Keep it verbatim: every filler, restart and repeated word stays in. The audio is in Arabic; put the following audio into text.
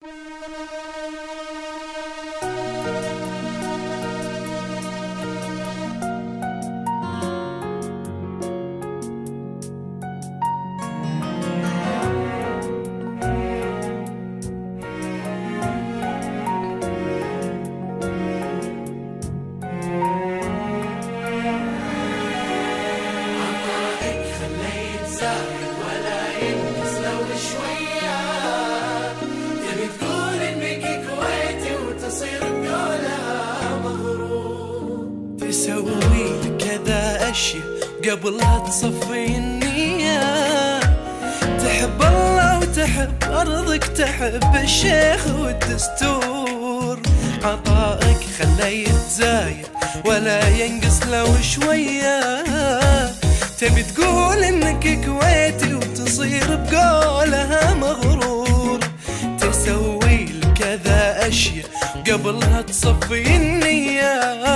تسوي كذا أشياء قبلها تصفي النية، تحب الله وتحب أرضك، تحب الشيخ والدستور. عطائك خلاه يتزايد ولا ينقص لو شوية، تبي تقول إنك كويتي وتصير بقولها مغرور. تسوي كذا أشياء قبلها تصفي النية،